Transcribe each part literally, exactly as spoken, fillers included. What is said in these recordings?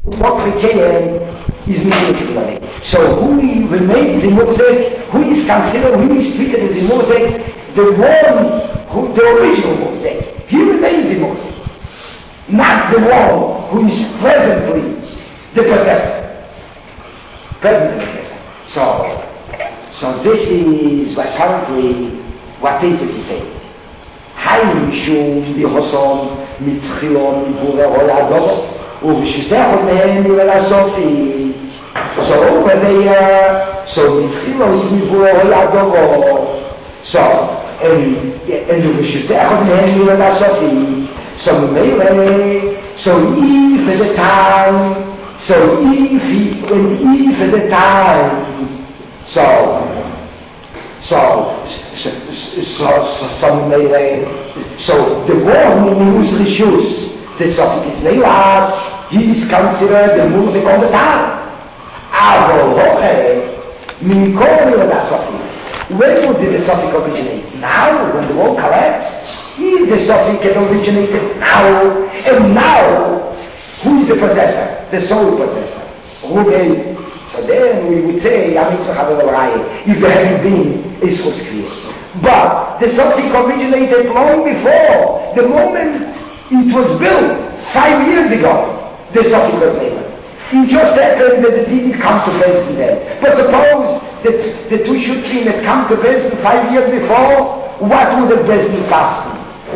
what became is missing. So who remains in Mosek, who is considered, who is treated as in Mosek, the one, who, the original Mosek, he remains in Mosek. Not the one who is presently the possessor. Presently possessor. So, so this is what currently, what Jesus is saying. Haim Shum Bihosom Mitchilon Burerol Adobo. ובשזכות מהם יראה סופי so over there so מתחילו יתמיבו ידובו so and ובשזכות מהם יראה סופי so ממילא so if at the time so if when if at the time so so so so so ממילא so the one who's rishus the Sophic is Neilad, he is considered the music of the time. When did the Sophic originate? Now, when the world collapsed. If the Sophic had originated now, and now, who is the possessor? The soul possessor. Ruben. So then we would say, if there hadn't been, it was clear. But the Sophic originated long before the moment it was built five years ago. The Sophic was made. It just happened that it didn't come to Bezdin then. But suppose that the two Shutrim had come to Bezdin five years before, what would have Bezdin cost?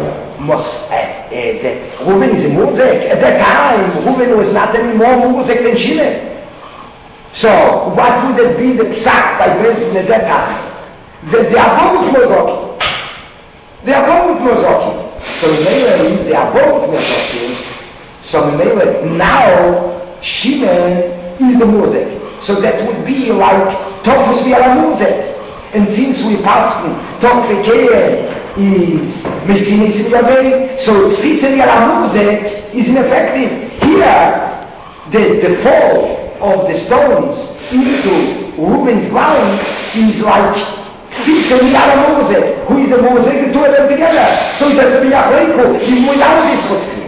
Reuben is a Muzek. At that time, Reuben was not any more Muzek than Shimon. So, what would have been the Psak by Bezdin at that time? The, the Abot Mozoki. The Abot Mozoki. So maybe they are both Mozokim. So maybe now Shimon is the Muzek. So that would be like Tofus Viala Muzek. And since we pass Tofekeh is Metzinis in Yaveh, so Tfis Viala Muzek is ineffective. Here, the, the fall of the stones into Reuben's ground is like Tfis and Yala Mosek. Who is the Mosek? The two of them together. So it has to be Yachleiku. Even without this was clear.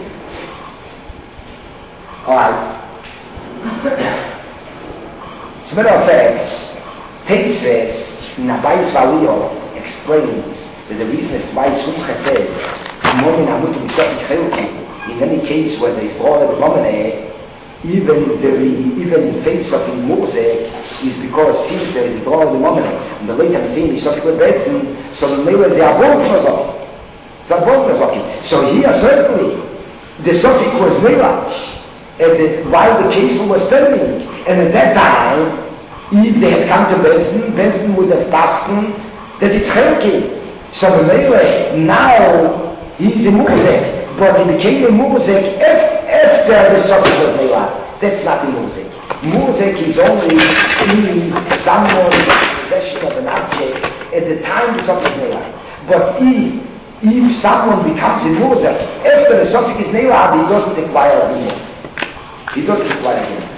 Alright. As a matter of fact, Teisves in Abayis Valio explains that the reason is why Sumcha says, in any case where there is all the Momineh, even the even in face of in Mosek is because since there is a draw of the moment and the later saying is something with so maybe they are both Mazoki. So both Mazoki. So here certainly the Sophic was Nila and the, while the case was standing, and at that time if they had come to Bezdin, Bezdin would have passed that it's Chelki. So maybe now he is a Mosek. But he became a Muzek after the Sophic was Nila. That's not the Muzek. Muzek is only in someone's possession of an object at the time the Sophic is Nila. But if, if someone becomes a Muzek after the Sophic is Nila, he doesn't acquire a Muzek. He doesn't acquire a Muzek.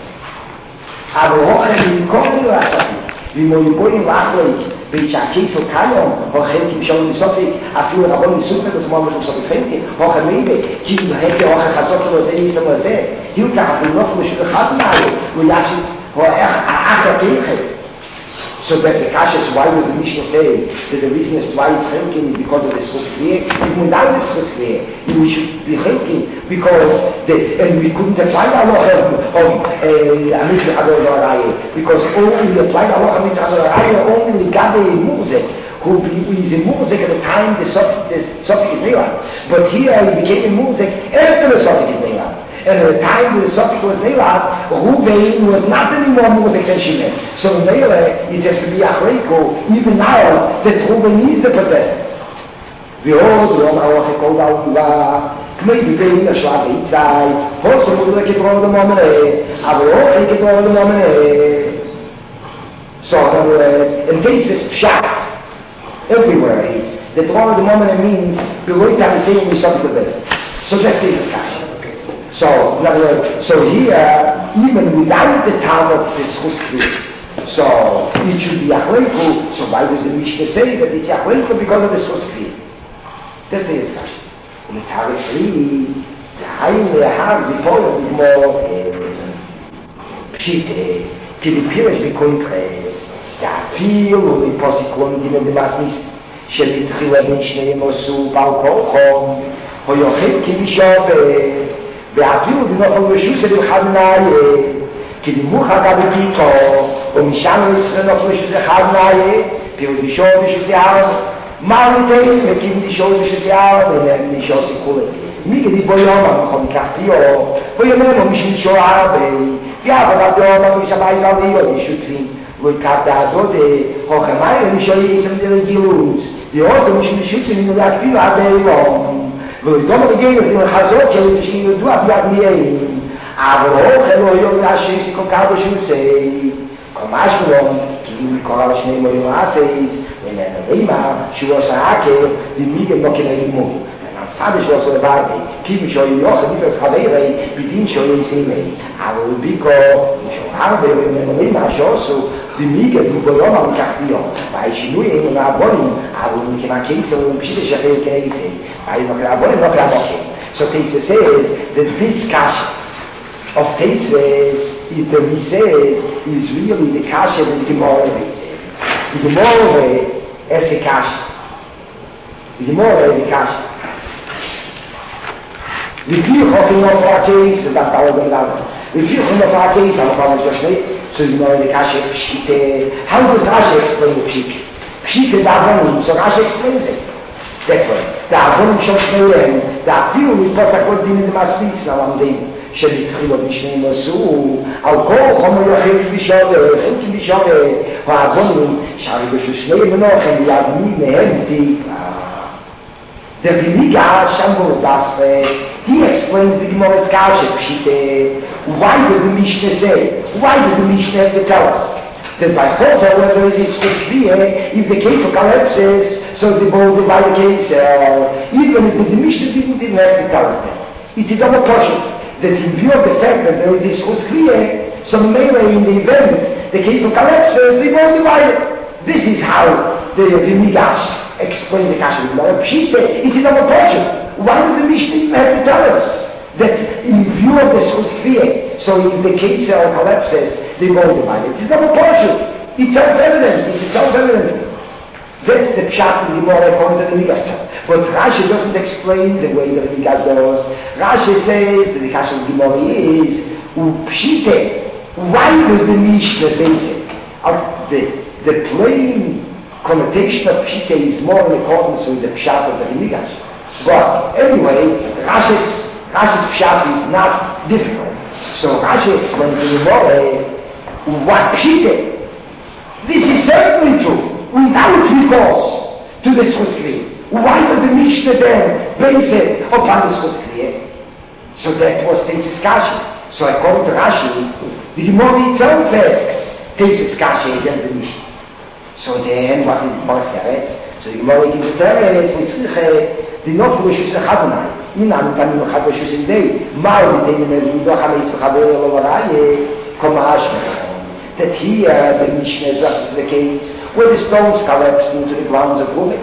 Aber hochen in Kornila Sophic. Wie man in Boyen lachlich, wie ich ein Kiesel Kanon, hoch hält ihm schon in Sophic, a viele Rabon in Suppe, das man mit dem Sophic fängt, hoch ein Mebe, kim hätte hoch ein Chazot, was er nicht so mal sehen. Hilke hat ihn noch mit Schule Chatnai, wo Yashit, ho er acher Kirche. So that's the Kasha, so why was the Mishnah saying that the reason is why it's Chelkin is because of this was clear? Even without this was clear, we should be Chelkin because the, and we couldn't apply the Allah of Amit L'Chador L'Arayeh because only applied Allah Amit L'Chador L'Arayeh only Gabe Muzek who is a Muzek at the time the Sophic is Neilan. But here he became a Muzek after the Sophic is Neilan. And at the time the Sophic was Neilat, Ruben was not anymore Mosek than Shimon. So in Neila, it has to be Achreiko, even now, that Ruben is the possessor. ועוד לא אמרו אחרי כל דאוגלה, כמי בזה מן השלב היצאי, הוסו מודלה כתרון דמומנס, אבל לא אחרי כתרון דמומנס. So in other words, and this is pshat, everywhere is, that tron dmomene means, below time is saying we something the best. So that's this discussion. So, in other words, so here, even without the time of this Chuskri, so it should be Achleiku, so why does the Mishnah say that it's Achleiku because of this Chuskri? That's the discussion. In the Tarek Shri, the Haim, the Har, the Poyas, the more, Pshite, כי לבחירש בקונטרס, אפילו מפוסיקלון דימן דמאסניס, שמתחילה בין שניהם עשו בעל כורחום, הוא יוכל כבישובת, ואפילו דנוכל רשוס אל אחד נאי, כי דימוך אגב בפיקו, ומשם יצטרך נוכל רשוס אחד נאי, פירוש בישור רשוס יער, מה ניתן, וקים בישור רשוס יער, ובישור סיכולה. מי כדי בו יום, אנחנו נקחתיו, בו יומנו משום שור הרבה, ויעבוד ביום, ושבאי גליות, ישותפים, וכך דעתו הוכמאי ומשוי יסם דרגילות, לראות משום ישותפים ולהקפידו עד היום, ולדום הרגעים לפני לחזות שלו שיודעו אביד מייאים, אבל אוכל לא יום להשריסי כל כך בשוצי, כל משמעון, כאילו מקורא לשני מורים רעסייס, ולנרימה שהוא עושה עקר, ומיגם לא כנעימו. Sabe que você vai que me joga no outro nível saber bidin shoy sim aber biko schon habe wenn man mal schaust die mige die boyoma mit kartio weil ich nur in einer boni aber nicht mal kein so ein bisschen schaffe kein sein weil noch la boni noch la moke so things to say is that this cash of things is the mises is really the cash of the moral basis the moral is the cash the moral is the cash לפי חוקים הפרקייס, זה דווקא לא גמלב. לפי חוקים הפרקייס, אנחנו פעם לשושני, שזמור את הקשה פשיטה. How does Rashi explain the פשיטה? פשיטה דאבונים, so Rashi explains it. דקווה, דאבונים שום שניהם, דאפילו מתפוס הכל דין דמאסליס, נלמדים, שמתחילו בשניהם עשו, על כל חומר יחיד בישורת, יחיד בישורת, והאבונים, שהרי בשושני מנוחים, ידמים מהם תקווה. The Vimiga Shambhu Dasre, he explains the Gemara's Kasha Pshite. Why does the Mishnah say? Why does the Mishnah have to tell us? That by Chotza, where there is this clear, if the case collapses, so they both divide the case, uh, even if the Mishnah didn't even have to tell us that. It's a double portion. That in view of the fact that there is this clear, so melee in the event, the case collapses, they both divide it. This is how the Vimigash explain the Kasha Gemara. Pshite, it is our portion. Why does the Mishnah even have to tell us that in view of the Suskriye, so if the case or collapses, they won't divide it? It's our portion. It's self-evident. It's self-evident. That's the Pshat in Gemara according to the Migash. But Rashi doesn't explain the way that the Migash does. Rashi says that the Kasha Gemara is Pshite. Why does the Mishnah base it? The, the plain connotation of Pshite is more in accordance with the Pshat of the Migash. But anyway, Rashi's, Rashi's Pshat is not difficult. So Rashi explains to the more what Pshite. This is certainly true, without recourse to the Schuskriye. Why does the Mishnah then base it upon the Schuskriye? So that was the discussion. So according to Rashi, the Gemara itself asks Tesis Kashi against the Mishnah. So then, what is Boris Teretz? So the Gemara gives the Teretz, וצריך לנוק ברשוס אחד עיניים. הנה, אני פנים אחד ברשוס ידי, מה עוד ייתן לנביא, לא חמי צריך חבר לא בראי, קומה אשמח. That here, the Mishnah is referred to the case where the stones collapsed into the grounds of Reuben.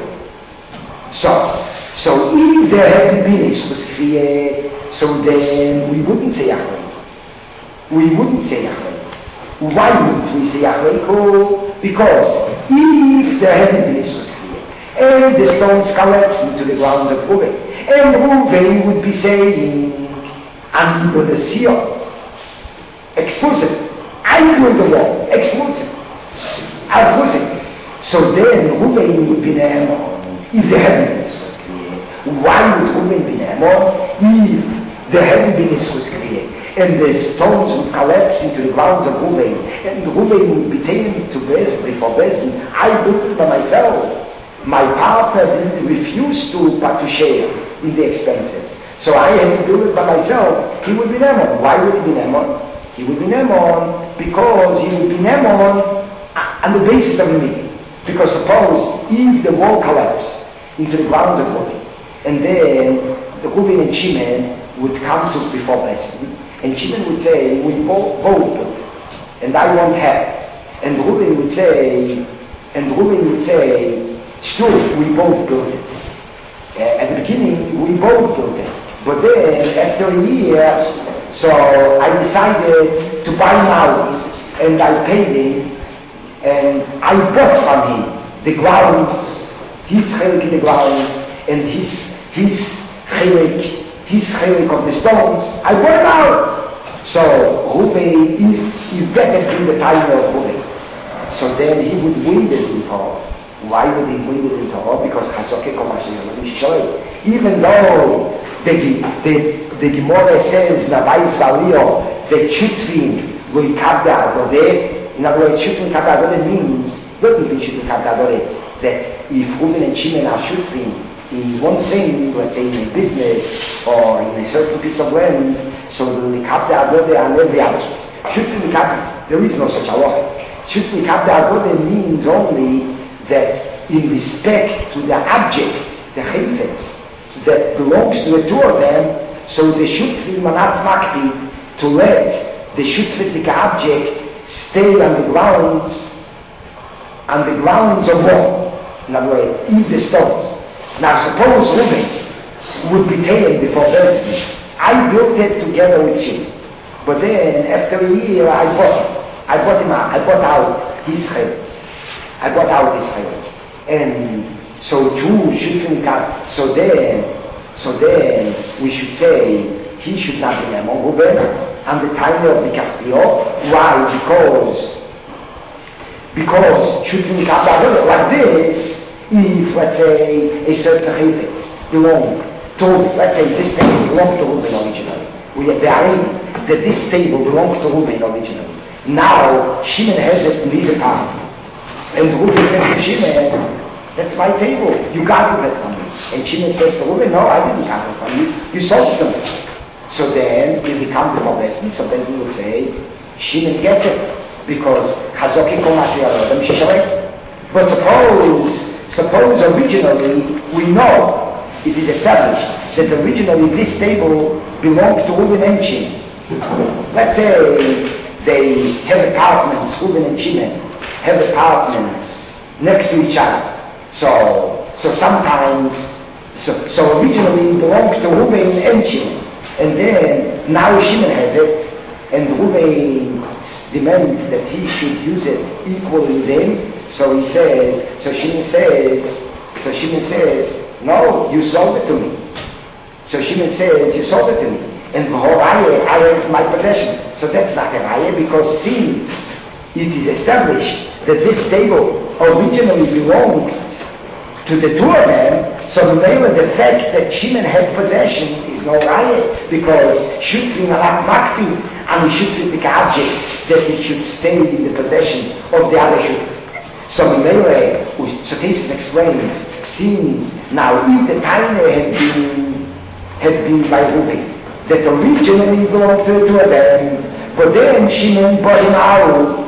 So, so if there had been a Suskriye, so then we wouldn't say Yachleiko. We wouldn't say Yachleiko. Why wouldn't we say Yachleiko? Because if there hadn't been a Suskriye, and the stones collapsed into the grounds of Reuben, and Reuben would be saying, I'm going to seal, exclusive. I'm doing the law, exclusive, exclusive. So then Reuben would be Naaman if there hadn't been a Suskriye. Why would Reuben be Naaman if there hadn't been a Suskriye? And the stones would collapse into the grounds of Reuben, and Reuben would be taken to Beis, before Beis. I built it by myself. My partner refused to, to share in the expenses. So I had to build it by myself. He would be Naaman. Why would he be Naaman? He would be Naaman because he would be Naaman on the basis of the meaning. Because suppose if the wall collapsed into the grounds of Reuben, and then the Reuben and Shimon would come to before Beis, and Shimon would say, we both, both built it, and I won't have. And Reuben would say, and Reuben would say, sure, we both built it. Uh, at the beginning, we both built it. But then, after a year, So I decided to buy him out, and I paid him, and I bought from him the grounds, his chelik in the grounds, and his his chelik, his chelik of the stones. I bought him out. So Reuven, if if that had been the time of Reuven, so then he would win it in Torah. Why would he win it in Torah? Because Chazokeh Komash, even though the the the Gemara says Nabayis Valio that Shutfin will have the Agodeh. In other words, Shutfin have the Agodeh means doesn't mean Shutfin have the Agodeh that if Reuven and Shimon are Shutfin in one thing, let's say in a business or in a certain piece of land, so the Likab the Agodeh on every object. Shutfin Likab, there is no such halacha. Shutfin Likab the Agodeh means only that in respect to the object, the chayfetz, that belongs to the two of them, so the shutfim are not makpid to let the shutfistic object stay on the grounds, on the grounds of what? In other words, in the stones. Now suppose Reuven would be taken before Bezdin. I built it together with him, but then after a year I bought him. I bought him out. I bought out his chayfetz. I brought out this chayil, and so Jews shouldn't come. So then, so then we should say he should not be among Reuben and the time of the Kachpio. Why? Because because shouldn't come like this. If let's say a certain chayfetz belong to, let's say this table belonged to Reuben originally, we have that this table belonged to Reuben originally. Now Shimon has it in his account. And Reuben says to Shimon, that's my table, you guzzled it from me. And Shimon says to Reuben, no, I didn't guzzle from you, you sold it to me. So then we become the Bezdin, so Bezdin would say, Shimon gets it, because Chazokeh Komash Yalodam Shishalek. But suppose, suppose originally, we know, it is established, that originally this table belonged to Reuben and Shimon. Let's say they have apartments, Reuben and Shimon, have apartments next to each other. So, so sometimes, so, so originally it belongs to Reuben and Shimon. And then, now Shimon has it, and Reuben demands that he should use it equally with him. So he says, so Shimon says, so Shimon says, no, you sold it to me. So Shimon says, you sold it to me. And I have my possession. So that's not a raya, because since it is established that this table originally belonged to the two of them, so the fact that Shimon had possession is no raya, because shutfim are not makpid, and he should be the object that he should stay in the possession of the other shut. So Mele, so this explains, since now if the Taina had been had been by Reuben, that originally belonged to the two of them, but then Shimon bought him out.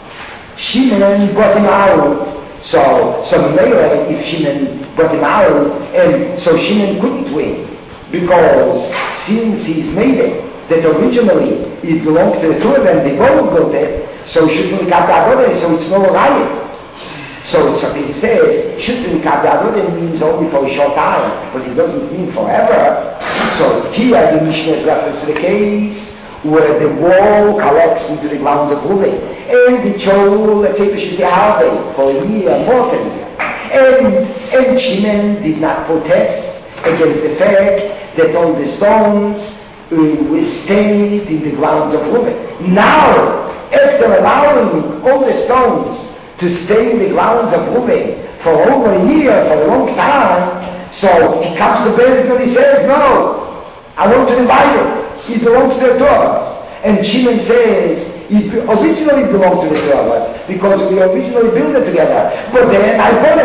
Shimon brought him out. So, so Meir, if Shimon brought him out, and so Shimon couldn't win, because since he's made it, that originally it belonged to the two of them, they both built it, so Shutfin Likab Agodeh, so it's no riot. So, so he says, Shutfin Likab Agodeh means only for a short time, but it doesn't mean forever. So here the Mishnah is reference to the case where the wall collapsed into the grounds of Reuben, and it showed, let's say, she say halfway for a year, more than a year. And, and Shimon did not protest against the fact that all the stones uh, stayed in the grounds of Reuben. Now, after allowing all the stones to stay in the grounds of Reuben for over a year, for a long time, so he comes to Bezdin and he says, no, I want to divide it. It belongs to the two of us. And Shimon says, it originally belonged to the two of us, because we originally built it together, but then I bought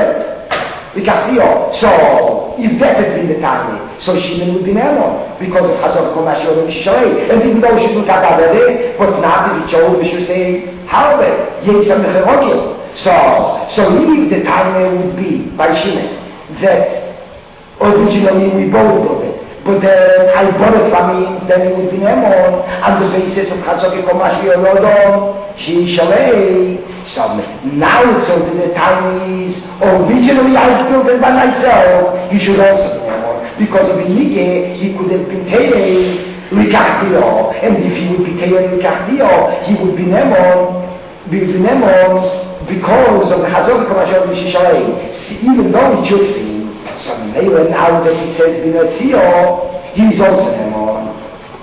it. So, if that had been the time, so Shimon would be Nemo, because of Hazor Komash Yodom Shishalei. And even though she would have got but not if it showed, we should say, Harbe, Yesam Mecherogil. So, so if the time would be, by Shimon, that originally we both built it, but then I bought it from him, then it would be Nemon, on the basis of Chazokeh Komash Yodom Shishalei. So now it's so that the time is, originally I built it by myself, he should also be Nemon, because of Inige, he could have been paid Rikachdio, and if he would be Teyan Rikachdio, he would be Nemon, be Nemon because of the Hazok Kamashon Mishishalei. Even though he should be, so now that he says Binasio, he's also Nemon.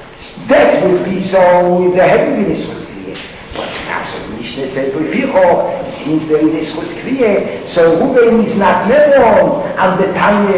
That would be so if the heaviness was clear. But now so the Mishnah says, since there is a Schus Kriye, so Ruben is not Nemon and the time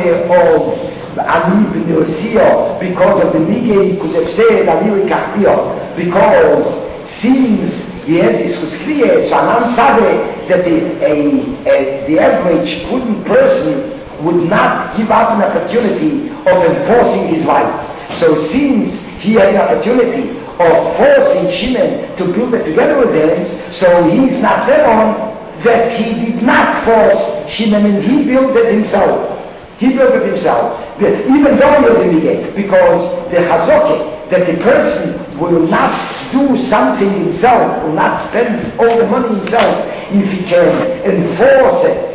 of Ani B'Neosio, because of the Nige, he could have said Ani Rikachdio, because since he has his Schus Kriye, so Anam Sadeh, that the, a, a, the average prudent person would not give up an opportunity of enforcing his rights. So since he had an opportunity of forcing Shimon to build it together with him, so he is not Nemon that he did not force Shimon and he built it himself. He built it himself, even though he was in the gate, because the Chazoke, that the person will not do something himself, will not spend all the money himself, if he can enforce it,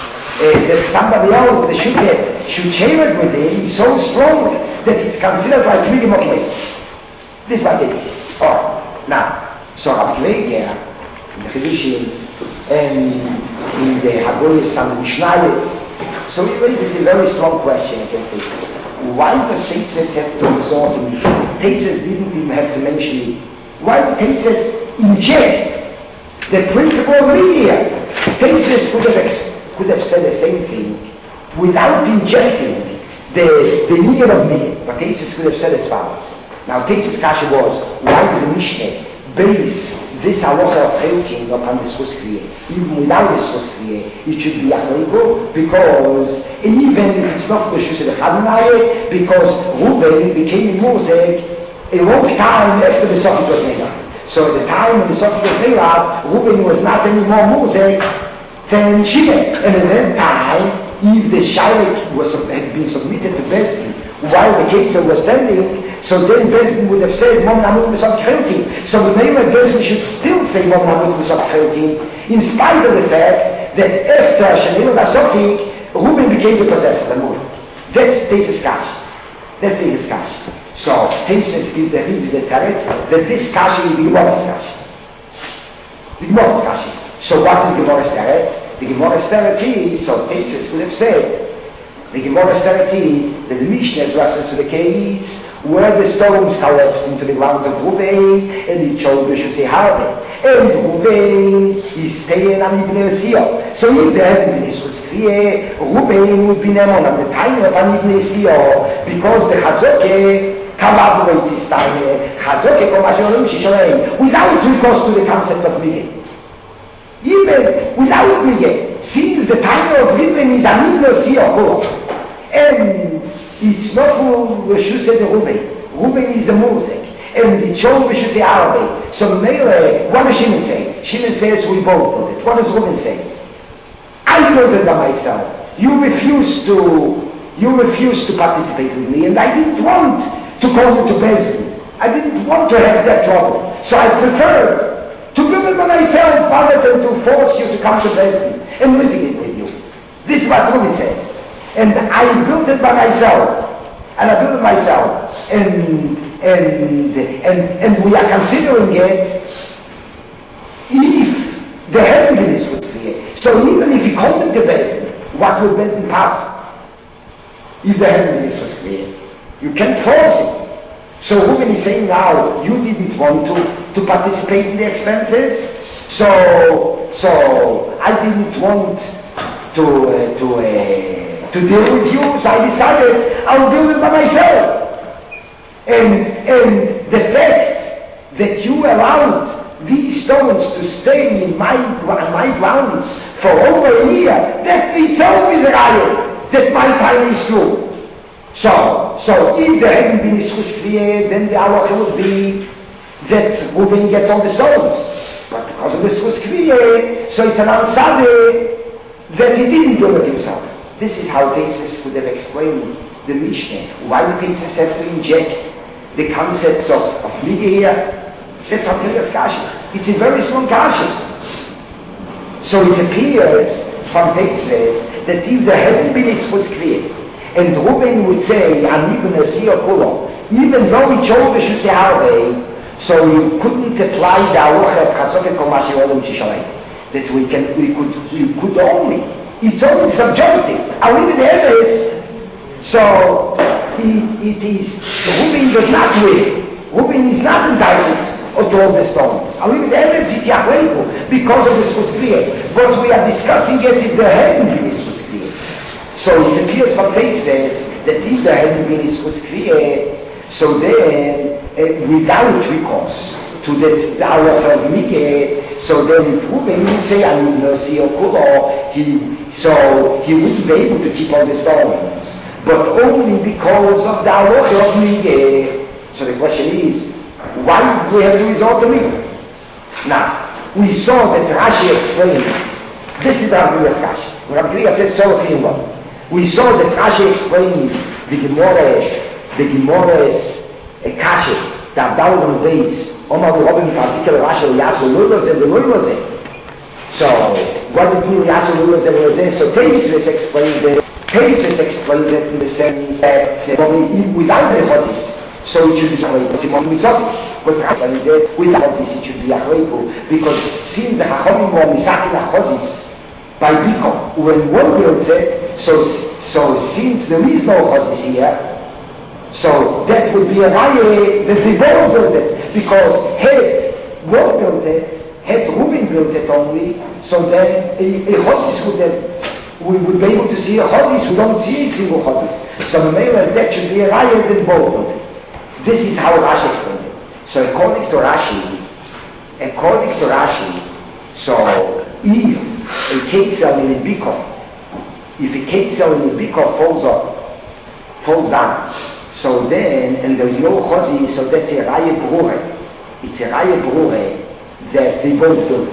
uh, that somebody else, the Shuke, should share it with him so strongly that it's considered like Migim Okmei. This is what it is. Alright, now, so Rabbi Kleiger, in the Chidushim, and in the Hagoyes and the Mishnayos, so he raises a very strong question against Teitzes. Why does Teitzes have to resort to Mishnah? Teitzes didn't even have to mention it. Why did Teitzes inject the principle of media? Teitzes could have, ex- could have said the same thing without injecting the, the meaning of media. But Teitzes could have said as follows. Now Teitzes' kasha was, why does the Mishnah base this halacha of Chilkin upon the Schus Kriye? Even without the Schus Kriye, it should be Achleiko, because even if it's not for the Shus of the Chadanaye, because Ruben became a Mosek a long time after the Sofik was made up. So at the time when the Sofik was made up, Ruben was not any more Mosek than Shimon. And at that time, if the Shaykh was had been submitted to Bezdin while the case was standing, so then Bezdin would have said, Mom Namut Mesach Chelkin. So the name of Bezdin should still say Mom Namut Mesach Chelkin, in spite of the fact that after Shemino Nasofik, Ruben became the possessor of the move. That's Teitzes Kash. That's Teitzes Kash. So Teitzes gives the gives the Taretz that this Kash is the Gemara's Kash. The Gemara's Kash. So what is Gemara's Taretz? The Gemara's Taretz is, so Teitzes would have said, the Gemara's Taretz is that the Mishnah's reference to the case where the stones collapsed into the grounds of Ruvain, and it showed the Shusei Harbe. And Ruvain is staying on Ibn Esio. So if there hadn't been Schus Kriye, Ruvain would be Nemon on the time of Ibn Esio, because the Chazoke collaborates his time, Chazoke Komasholim Shishorein, without recourse to the concept of Migeh. Even without Migeh, since the time of Ruvain is an Ibn Esio, and it's not for Reshus de Ruben. Ruben is the Mosek. And it's shown Reshus Arabi. So Mele, what does Shimon say? Shimon says we both built it. What does Ruben say? I built it by myself. You refused to, you refused to participate with me, and I didn't want to come to Bezdin. I didn't want to have that trouble. So I preferred to build it by myself rather than to force you to come to Bezdin and litigate with you. This is what Ruben says. And I built it by myself, and I built it myself, and and and and we are considering it if the heaviness was clear. So even if he called it the Bezdin, what would Bezdin pass? If the heaviness was clear, you can't force it. So Ruben is saying now you didn't want to to participate in the expenses, so so I didn't want to uh, to. Uh, to deal with you, so I decided I'll deal with it by myself. And, and the fact that you allowed these stones to stay in my, my grounds for over a year, that itself is a riot, that my time is true. So, so if there hadn't been a Schus Kriye, then the halacha would be that Ruben gets all the stones. But because of the Schus Kriye, so it's an ansade that he didn't do it himself. This is how Teitzes would have explained the Mishnah. Why did Teitzes have to inject the concept of, of Migeh here? That's how Teitzes kasha. It's a very strong kasha. So it appears from Teitzes that if there hadn't been a Schus Kriye, and Ruben would say, Ani B'Nasiyah Kulo, even though he chose the Shusei Harvey, so you couldn't apply the halacha of Chasokhet Kol Mashi Olam Shishalei. That we can, we could, we could only, it's only subjective. And even the is, so it, it is, Reuben does not win. Reuben is not entitled to all the stones. And even the evidence is Yahweh because of the Schutzlier. But we are discussing it if there hadn't been a Schutzlier. So it appears from Tesis that if there hadn't been a Schutzlier, so then, uh, without recourse to the, the hour of Mike, so then Reuben would say, I need mercy or Kulo, he, so he wouldn't be able to keep all the stones. But only because of the hour of Mike. So the question is, why do we have to resort to Mike? Now, we saw that Rashi explained, this is Rav Kriya's Kash. Rav Kriya says so in one. We saw that Rashi explained the Gemara, the Gemara's Kashi, the Abdallah days, Omar Robin particular Rashi Yasu Lulas and the Lulas. So, what did it mean Yasu Lulas and Lulas? So Tesis explains it. Tesis explains it in the sense that without the Chazis, so it should be Chayiko. But Rashi said, without Chazis it should be Chayiko, because since the Chachamim were Misakin Chazis by Biko, when one builds it, so so since there is no Chazis here, so that would be a raya that they both built it, because had one built it, had Reuben built it only, so then a, a Chazis would have, we would be able to see a Chazis, we don't see a single Chazis. So the male that should be a raya that both built it. This is how Rashi explains it. So according to Rashi, according to Rashi, so if a Ketzel in a Biko, if a Ketzel in a Biko falls up, falls down, so then, and there is no Chosi, so that's a Raya Brure. It's a Raya Brure that they both do.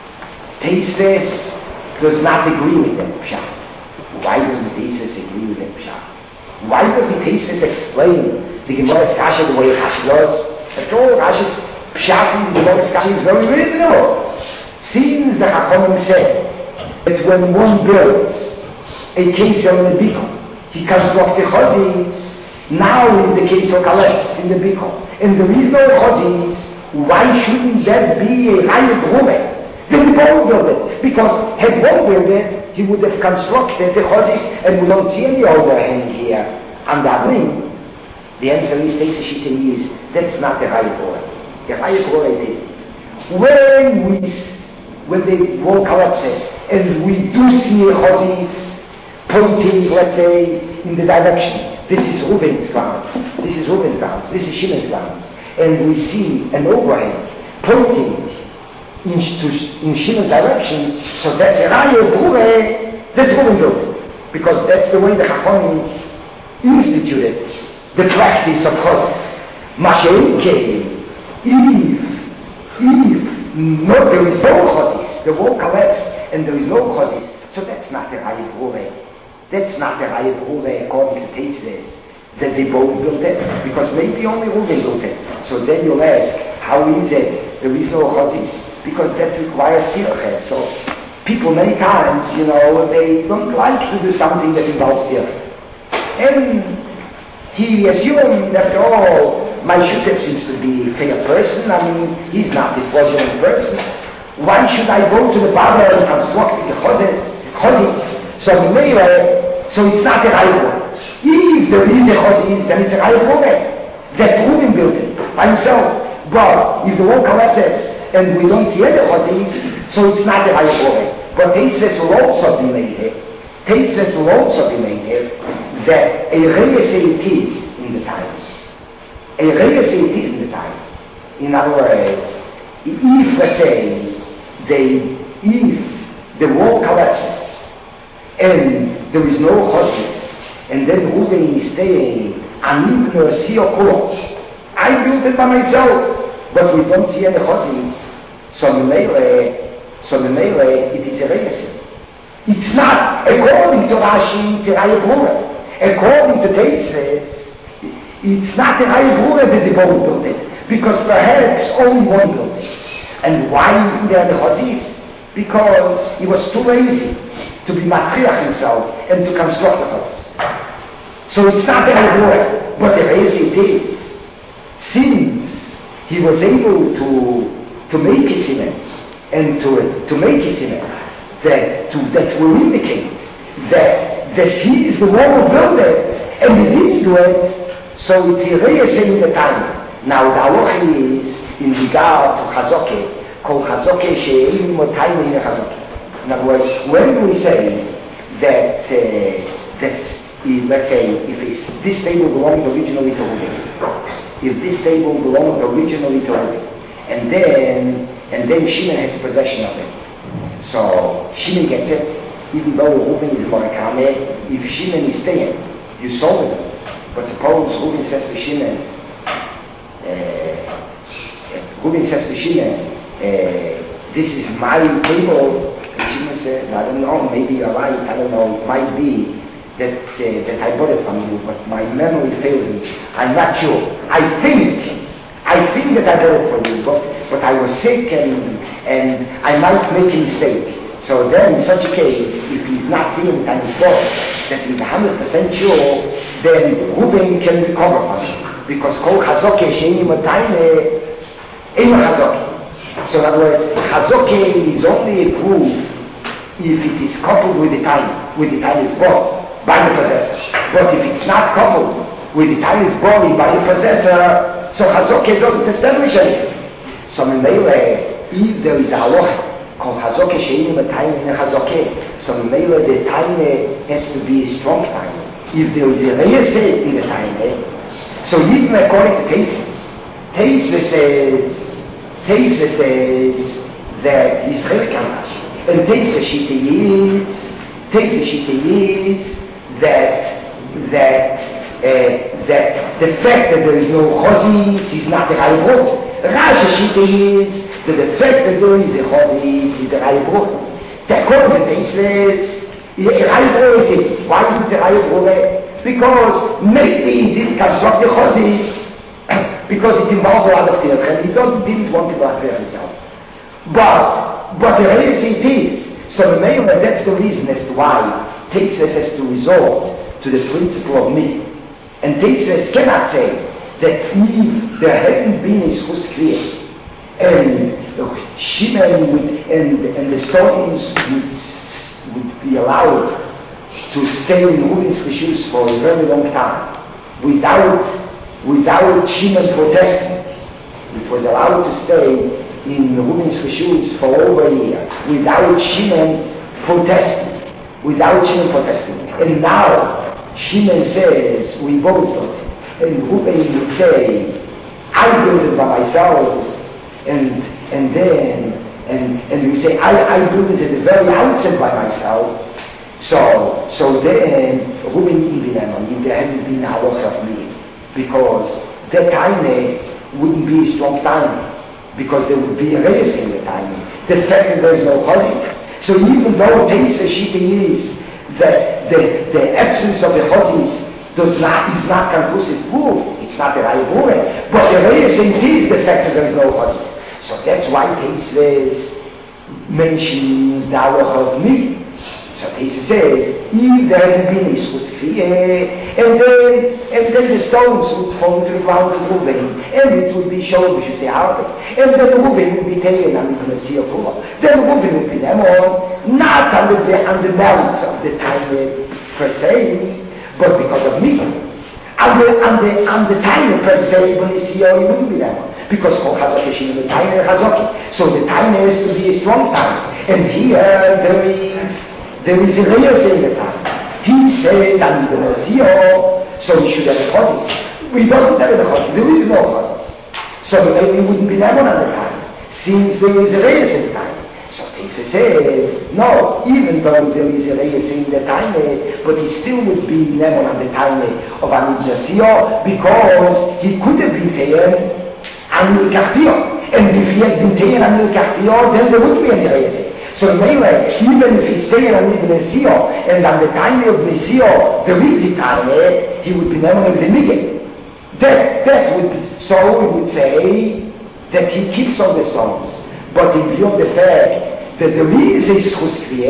Teisves does not agree with that Pshat. Why doesn't Teisves agree with that Pshat? Why doesn't Teisves explain the Gemara's Kasha the way Rashi does? At all, Rashi's Pshat in the Gemara's Kasha is very reasonable. Since the Chachamim said that when one builds a Kesel in the Biko, he constructs a Chazis, now in the case of Kalef, in the Biko, and there is no Chazis, why shouldn't that be a Raya Brure? Then we both build it, because had one built it, he would have constructed the Chazis, and we don't see any overhang here on the Abrim. The answer is, Teisashita is, that's not the Raya Brure. The Raya Brure it is. When we, when the wall collapses, and we do see a Chazis pointing, let's say, in the direction, this is Reuben's grounds, this is Reuben's grounds, this is Shimon's grounds, and we see an overhang pointing in, to, in Shimon's direction, so that's a Raya Brure, that's Reuben built, because that's the way the Chachamim instituted the practice of Chazis. Mashiach came, Eve, Eve, no, there is no Chazis, the wall collapsed, and there is no Chazis, so that's not the Raya Brure. That's not the Raya Brure according to Teisves, that they both built it, because maybe only Reuben built it. So then you'll ask, how is it there is no Chazis? Because that requires Tirche. So people many times, you know, they don't like to do something that involves Tirche. And he assumed that, oh, my Shutef seems to be a fair person, I mean, he's not a fraudulent person. Why should I go to the Baba and construct the Chazis? Chazis? So the so it's not a Raya Brure. If there is a Chazis, then it's a Raya Brure. That Reuben built it by himself. But if the wall collapses and we don't see any Chazis, so it's not a Raya Brure. But Teisves will also be made here. Teisves will also be made here that a Reyes it is in the time. A Reyes it is in the time. In other words, if, let's say, they, if the wall collapses, and there is no Chazis, and then Reuben is saying, Ani b'no Sio Kulo, I built it by myself, but we don't see any Chazis. So the Meile, so the Meile, it is a Reyes. It's not, according to Rashi, it's a Raya Brure. According to Teisves, it's not a Raya Brure that they both built it, because perhaps only one built it. And why isn't there the Chazis? Because he was too lazy to be matriach himself and to construct the Chazis. So it's not a Raya Brure, but the Reyes it is. since he was able to to make a sinner and to to make a sinner that to that will indicate that that he is the one who built it and he didn't do it, so it's a in the time. Now the halacha is in regard to Chazoke, called Chazoke she'ein motayim in Chazoke. In other words, when do we say that uh, that uh, let's say if it's, this table belonged originally to Reuben, if this table belonged originally to Reuben, and then and then Shimon has possession of it, so Shimon gets it, even though Reuben is Morakame. If Shimon is staying, you sold it. But suppose Reuben says to Shimon, uh, Reuben says to Shimon, uh, this is my table, and Shimon says, I don't know, maybe you're right, I don't know, it might be that uh, that I bought it from you, but my memory fails me. I'm not sure. I think, I think that I bought it from you, but, but I was sick and, and I might make a mistake. So then, in such a case, if he's not dealing with his boss, that he's one hundred percent sure, then Reuben can recover from it. Because Kol Chazoke She'ein Motayim Ein Chazoke. So in other words, Chazoke is only a proof if it is coupled with the time, with the time is bought by the possessor. But if it's not coupled with the time is bought by the possessor, so Chazoke doesn't establish anything. So in Meile, if there is a halacha, Kol Chazoke She'ein Motayim Ein Chazoke, so in Meile the time has to be a strong time. If there is a reason in the time, so even according to Taisus, Taisus says, Taisus says that he's Chelik Hamash, and Taisus Shita is, Taisus Shita is that that uh, that the fact that there is no Chozis is not a Raibrot. Rashi Shita is that the fact that there is a Chozis is a Raibrot. According to Taisus, Raibrot it is. Why is it a Raibrot? Because maybe he didn't construct the Chozis because it involved a lot of things and he didn't want to go himself. But, but the reality it is. So the mayor, that's the reason as to why Taisus has to resort to the principle of me. And Taisus cannot say that if there hadn't been a Schus Kriyah and Shimon would, and, and the stones would, would be allowed to stay in Reuben's Rishus for a very long time, without, without Shimon protesting. It was allowed to stay in Reuben's Rishus for over a year, without Shimon protesting, without Shimon protesting. And now, Shimon says, we both do it. And Reuben would say, I built it by myself, and, and then, and, and he would say, I, I built it at the very outset by myself. So, so then, Reuben didn't be them, if there hadn't been a halacha of me, because that time wouldn't be a strong time, because there would be a race in the time. The fact that there is no chazis. So even though Taisus Shita is that the, the absence of the chazis does not is not conclusive proof, it's not a rayibure, but the race it is the fact that there is no chazis. So that's why Taisus mentions the halacha of me. So Taisus says, if there had been a Schus Kriyah, and then, and then the stones would fall to the ground of Reuben, and it would be shown, we should say, Harvey, and then Reuben would be taken on the Messiah Pula. Then Reuben would be them on, not on the, on the merits of the time per se, but because of me. On the, on the, on the time per se, when the Messiah wouldn't be them on. Because Kol Chazoke She'ein Motayim Ein Chazoke. So the time has to be a strong time. And here there is There is a real in the time. He says, I'm the Messiah, so he should have a chazis. But he doesn't have a chazis. There is no chazis. So maybe he wouldn't be Nemon at the time, since there is a real in the time. So Taisus says, no, even though there is a real in the time, but he still would be Nemon at the time of Amid Messiah, because he could have been taken Amid Kartio. And if he had been taken Amid Kartio, then there would be any real. So anyway, even if he's staying on the Messiah, and on the time of Messiah, there is a time, he would be never in the Migay. That, that would be, so we would say that he keeps on the stones. But in view of the fact that there is a Schus Kriyah,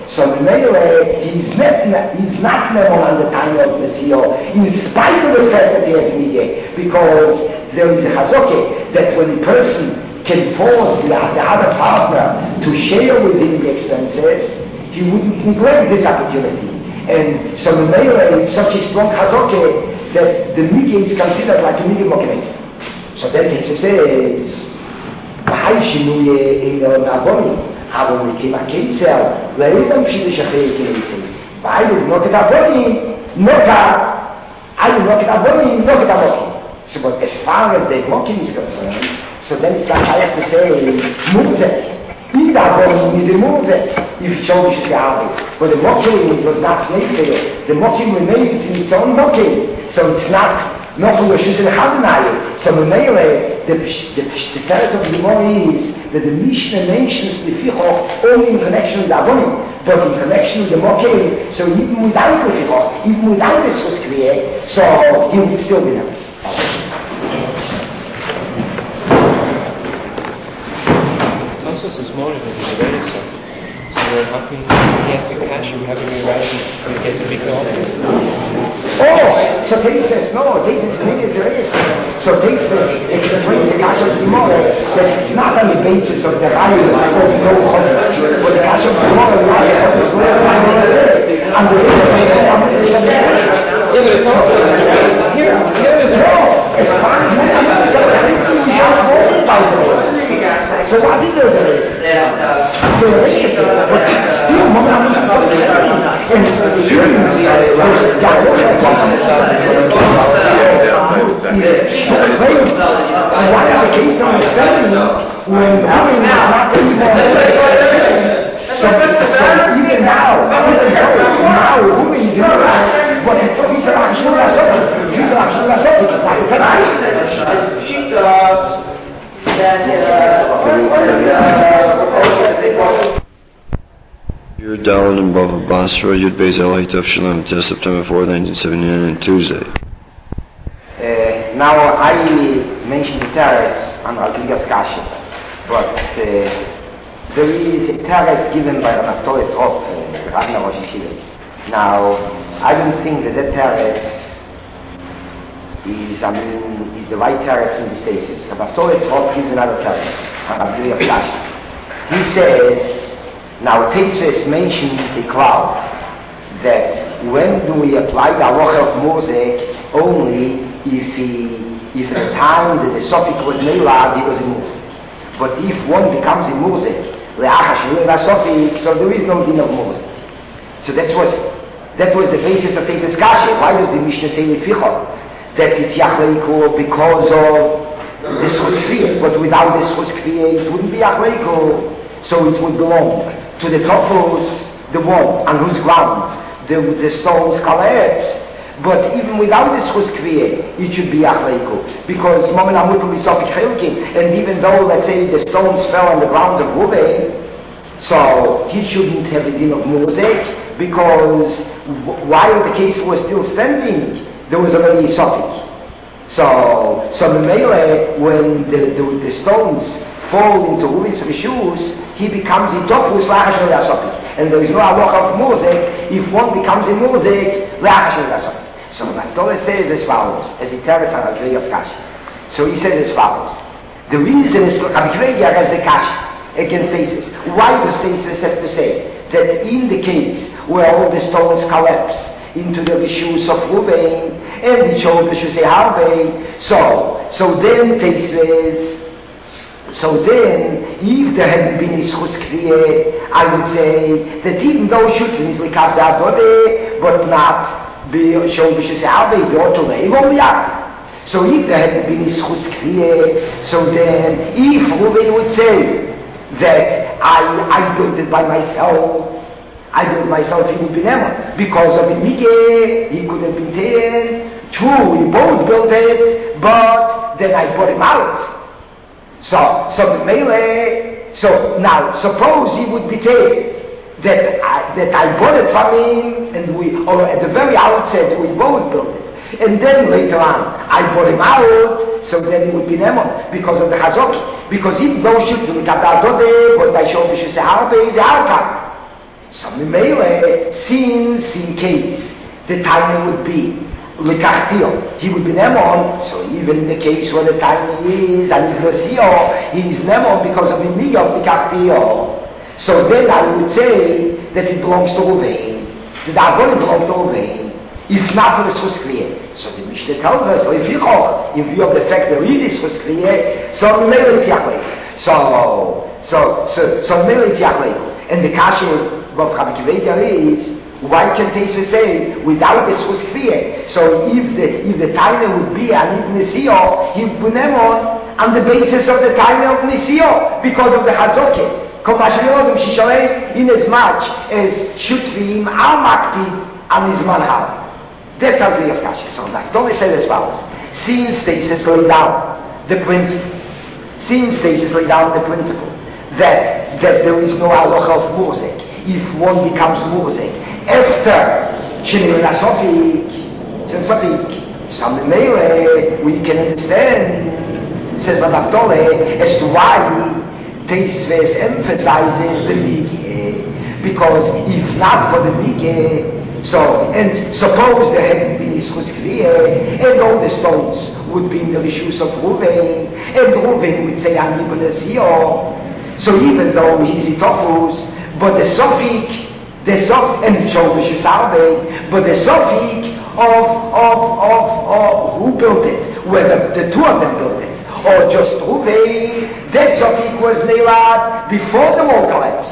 So Meile, he's not, he's not normal on the time of the C O, in spite of the fact that he has a Mideh, because there is a Chazokeh that when a person can force the, the other partner to share with him the expenses, he wouldn't neglect this opportunity. And so Meile is such a strong Chazokeh that the Mideh is considered like a Mideh Mokmeh. So then he says, Bahai Shinuye in the Naboni, aber mit dem Akeisel, leider pschidisch achei Keisel. Beide noch et Aboni, noch at, alle noch et Aboni, noch et Amoki. So but as far as the Moki is concerned, so then it's like I have to say, Muzek. In the Aboni is a Muzek, if Shobish is Gabi. But the Moki was not made there. The Moki remains in its own Moki. So it's not noch von der Schüssel Chadnaye. So the Meile, the, the, the parents of the Gemara is that the Mishnah mentions the Fichoch only in connection with the Abonim, but in connection with the Mokel, so even without the Fichoch, even without this was created, so he would still be known. Tosfos is motive of the Rebbe, so then how can he ask a kasha, how can we write it in the case of Mikvah? Oh, so Tesis, no, Tesis is there is. So Tesis explains the kasha of the Gemara that it's not on the basis of the value of no chosses, but the kasha of the Gemara is on the basis of the yeah, but it's also here. Here is no. As far as we are by the so what did those is? So it is, but still, Mama, and why are the case understanding when women are not anymore? So, so even now, even now, women is in the life, but it's a piece of action לעשות, piece of action לעשות, it's not You're Dalit and Bava Basra, Yud Beis Elait of Shalom, till September fourth, nineteen seventy-nine, and Tuesday. Uh, now, I mentioned the Teretz on Al-Krigas Kasha, but uh, there is a Teretz given by Rav Trop, uh, Rabbi Rosh Yeshiva. Now, I don't think that that Teretz is, I mean, is the right Teretz in these cases. Rav Trop gives another Teretz on Al-Krigas Kasha. He says, now, Teisves mentioned the cloud that when do we apply the halacha of Mosek only if he, if at the time that the Sopik was Neilad, he was in Mosek. But if one becomes in Mosek, so there is no din of Mosek. So that was that was the basis of Teisves Kasha. Why does the Mishnah say Lefichot? That it's Yachleiku because of this was Kriya, but without this was Kriya, it wouldn't be Yachleiku, so it would belong to the Topos, the one on whose grounds the, the stones collapse. But even without this chus kviyeh, it should be achleiku, because Momen Amut will be Sopik Chilkin, and even though, let's say, the stones fell on the grounds of Ruvain, so he shouldn't have a din of Mosek, because w- while the case was still standing, there was already a Sopik. So, so the Mele, when the, the, the stones fall into Ruvain's rishus, he becomes a topus la'achashel yasopik. And there is no halacha of Mosek if one becomes a Mosek la'achashel yasopik. So Naftola says as follows, as he tells on Al-Krigas Kasha. So he says as follows. The reason is Al-Krigas has the Kasha against Tesis. Why does Tesis have to say that in the case where all the stones collapse into the rishus of Ruvain and the shoulders should say Harvey, so so then Tesis. So then, if there hadn't been Ischus Kriya, I would say that even though Shutin is Likat Da'adode, but not be shown Bishus Harvey, the Otto Leivon, so if there hadn't been Ischus Kriya, so then, if Ruvain would say that I, I built it by myself, I built myself, he would be Nema. Because of Imige, he could have been taken. True, we both built it, but then I brought him out. So, so the Mele, so now, suppose he would be taken, that I, that I bought it from him, and we, or at the very outset, we both built it. And then later on, I bought him out, so then it would be Nemo, because of the Hazoki. Because even though Shitzu Mikata Dode, but I show Bishus Harbe, the Arkan. So Mimele, since in case the Tanya would be Lekachtio, he would be Nemon, so even in the case where the Tanya is Aniglosio, he is Nemon because of the Miga of Lekachtio. So then I would say that it belongs to Ruvain. The Dagon belongs to Ruvain. If not for the Schuskriye. So the Mishnah tells us, if you in view of the fact there is this Schuskriye, so Mimele Tziachle. So, so, so, so Mimele Tziachle. And the Kasha of Rabbi Kivedia is, why can Teisva say without the Schus Kriye? So if the if the Taina would be an Ibn Nisio, he would name on on the basis of the Taina of Nisio because of the Hazoke. Komashiodim Shishalei in as much as Shutvim al Makpid and Izman Hal. That's how the Yaskashi. So now don't say as follows. Since Teisva laid down the principle, since Teisva laid down the principle that that there is no halacha of Murzek if one becomes Murzek after Shinei Nasofik, Sofik, so Mimele, we can understand, says Anaftole, as to why Teisves emphasizes the Mige, because if not for the Mige, so, and suppose there hadn't been Ischus Kriye, and all the stones would be in the Rishus of Ruvain, and Ruvain would say, Ani B'Nasio, so even though he's Itofus, but the Sofik, the Sofik, and Shobishus Arbe, but the Sofik of, of, of, of who built it, whether the two of them built it, or just Ruvain, that Sofik was Neilad before the wall collapsed.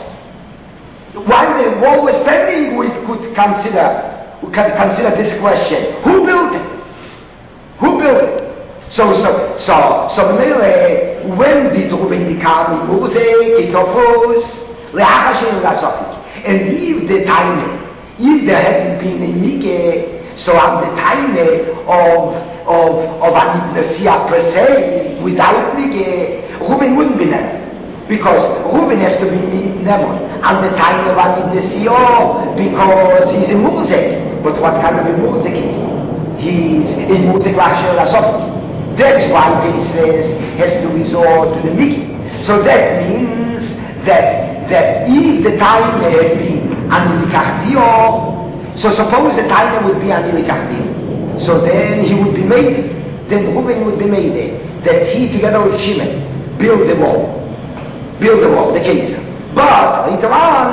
While the wall was standing, we could consider, we can consider this question: who built it? Who built it? So, so, so, so, Mele, when did Ruvain become Muzek, Itofos, Le'achashin Ulasofik? And if the time, if there hadn't been a Mige, so at the time of, of, of an Ibnasia per se, without Mige, Ruvain wouldn't be there. Because Ruvain has to be Nemon, and the time of an Ibnasia, because he's a Muzek. But what kind of a Muzek is he? He's a Muzek Lachashin Ulasofik. That's why Teisves has to resort to the Migi. So that means that that if the time had been Anilikachtiyo, so suppose the time would be Anilikachtiyo, so then he would be made, then Ruvain would be made, that he together with Shimon build the wall, build the wall, the Kezer. But later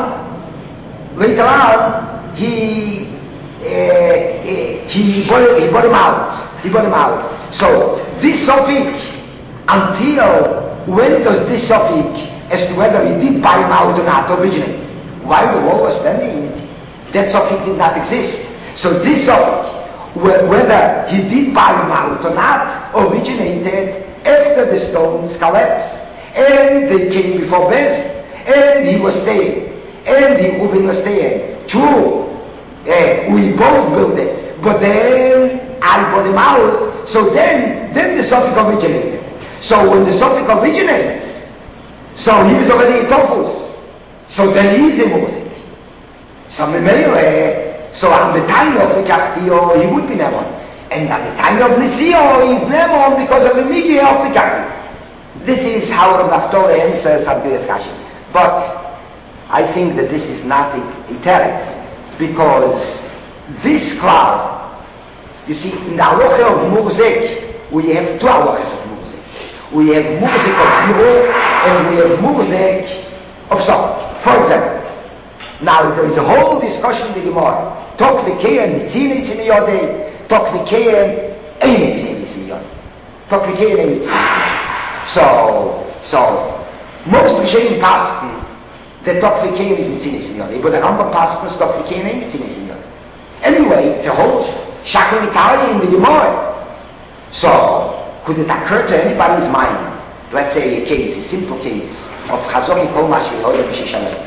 on, later on, he uh, uh, he bought he bought him out, he bought him out. So this Sofik, until when does this Sofik, as to whether he did buy him out or not, originate? While the wall was standing, that Sofik did not exist. So this Sofik, whether he did buy him out or not, originated after the stones collapsed, and they came before Bez, and he was staying, and the Ruvain was staying. True, uh, we both built it, but then I bought him out, so then, then the Sofik originated. So when the Sofik originates, so he is already a Tofus, so then he is a Muzik. So Mimele, so on the time of Lekachtio, he would be Nemon. And on the time of Nisio, he is Nemon because of the Migi of Lekachtio. This is how the Naftole answers Abdiyas Kashi. But I think that this is not a, a teretz, because this cloud, you see, in the halacha of Muzik, we have two halachas of Muzik. We have Muzik of Yiro, and we have Muzik of Sop. For example, now there is a whole discussion in the Gemara. Tok v'keyen mitzinis in yodei, tok v'keyen ein mitzinis in yodei. Tok v'keyen ein mitzinis in yodei. So, so, most Rishonim passen that tok v'keyen is mitzinis in yodei, but the Rambam passen tok v'keyen ein mitzinis in yodei. Anyway, it's a whole shackle Italian in the Gemara. So, could it occur to anybody's mind, let's say a case, a simple case, of Chazoki Kolmashi, Hoya B'Shishalem.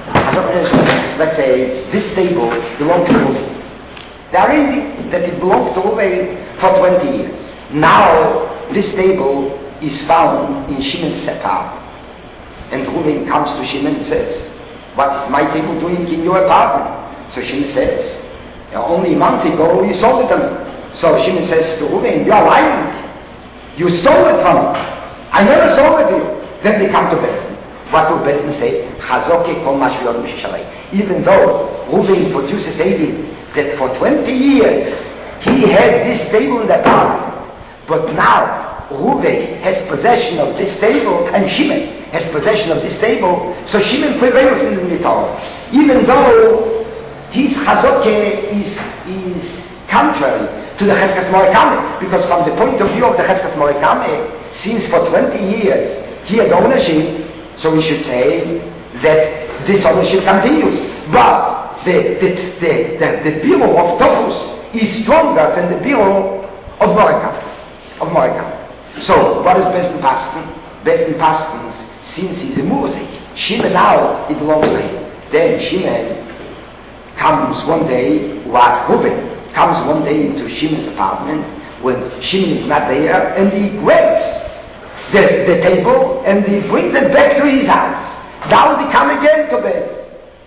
Let's say this table belonged to Ruvain. They are reading that it belonged to Ruvain for twenty years. Now, this table is found in Shimon's Separ. And Ruvain comes to Shimon and says, what is my table doing in your apartment? So Shimon says, only a month ago you sold it to me. So Shimon says to Ruvain, you are lying. You stole it from me. I never sold it to you. Then they come to Bezdin. What will Bezdin say? Chazoke kol mashviyot mishishalei. Even though Reuven produces Evid that for twenty years he had this stable in the apartment, but now Reuven has possession of this stable and Shimon has possession of this stable, so Shimon prevails in the Torah. Even though his Chazoke is, is contrary to the Cheskas Morekame, because from the point of view of the Cheskas Morekame, since for twenty years he had ownership, so we should say that this ownership continues. But the the the, the, the bureau of Tofus is stronger than the bureau of Morekam. Of Morekam. So what is Bezdin Paskin? Bezdin Paskins, since he's a Murzik, Shimon now it belongs to him. Then Shimon comes one day, what Reuben comes one day into Shimon's apartment when Shimon is not there, and he grabs the, the table and he brings it back to his house. Now they come again to Bezdin.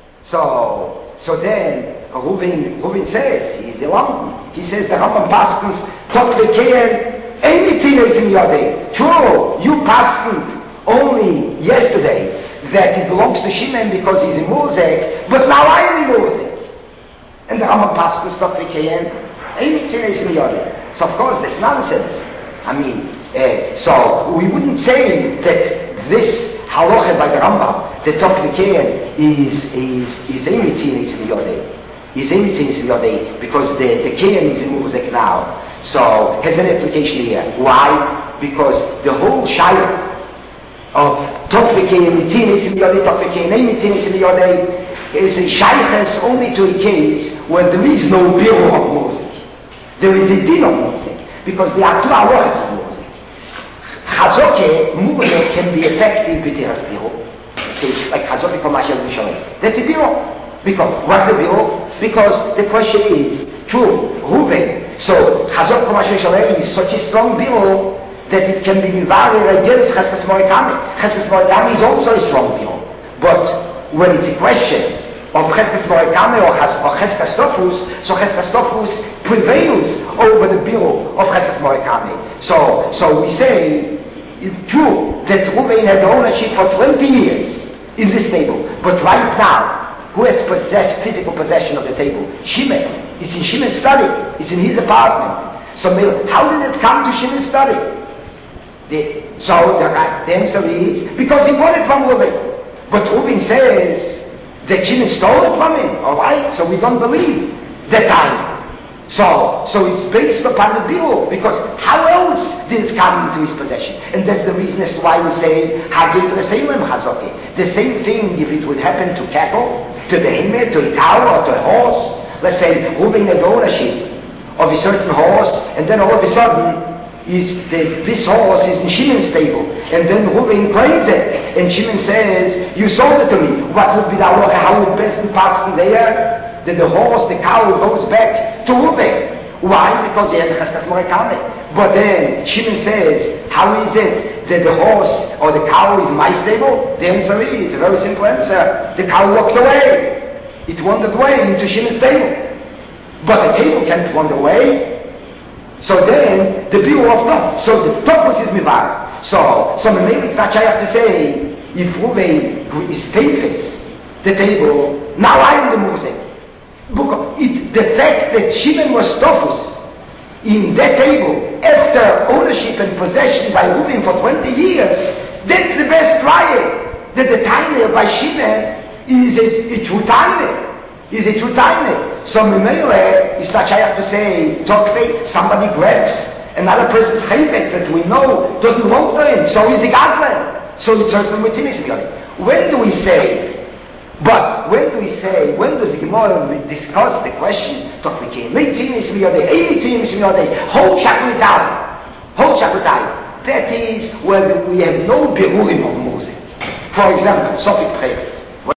So, so then Reuben, Reuben says, he's a Rambam. He says the Rambam Paskins talk the Kayan, anything is in your day. True, you Paskined only yesterday that it belongs to Shimon because he's in Mosek, but now I'm in Mosek. And the Rambam Paskins talk the Kayan, anything is in your day. So of course that's nonsense. I mean, uh, so we wouldn't say that this halacha by the Rambam, the Tok V'Kein, is is is emitzin is in your day. Is emitzin is in your day because the the Kein is in Muzek now. So has an application here. Why? Because the whole shayla of Tok V'Kein, emitzin is in your day, Tok V'Kein, emitzin is in your day, is a shayches only to a case where there is no bureau of Muzek. There is a din of Muzek because there are two halachas of Muzek. Chazoke, Murek can be effective with Teras Biro. It's like Chazoke Komashel Mishalei. That's a Biro. Because, what's the Biro? Because the question is, true, Reuven. So, Chazoke Komashel Mishalei is such a strong Biro that it can be mivarer against Cheskas Morekame. Cheskas Morekame is also a strong Biro. But when it's a question of Cheskas Morekame or Cheskas Tofus, so Cheskas Tofus prevails over the Biro of Cheskas Morekame. So, so we say, it's true that Reuven had ownership for twenty years in this table, but right now, who has possessed physical possession of the table? Shimon. It's in Shimon's study. It's in his apartment. So how did it come to Shimon's study? The, so the, the answer is because he bought it from Reuven. But Reuven says that Shimon stole it from him. All right, so we don't believe that time. So, so it's based upon the bureau, because how else did it come into his possession? And that's the reason as to why we say, Hagit Reseilem Chazoke. The same thing if it would happen to cattle, to the behemoth, to a cow, or to a horse. Let's say, Reuven had ownership of a certain horse, and then all of a sudden, is the, this horse is in Shimon's stable, and then Reuven claims it, and Shimon says, you sold it to me. What would be the halacha? How would best pass in there? That the horse, the cow goes back to Reuven. Why? Because he has a Cheskas Morekame. But then Shimon says, how is it that the horse or the cow is my stable? The answer is, a very simple answer. The cow walked away. It wandered away into Shimon's stable. But the table can't wander away. So then, the bureau of Topos. So the Topos is Mivar. So, so maybe it's not shaykh to say, if Reuven is stateless, the table, now I am the Mosek. It, the fact that Shimon was Tofus in that table after ownership and possession by Reuven for twenty years, that's the best riot. That the Taine by Shimon is a, a true Taine. Is a true Taine. So Memele is not shaykh to say, Tokvei, somebody grabs another person's chayvet that we know doesn't belong to him, so he's a Gazlan. So it's certainly within his body. When do we say, but when do we say, when does the Gemara discuss the question, whole Shakutai, whole Shakutai, that is where we have no Berurim of Mosek. For example, Sophic prayers.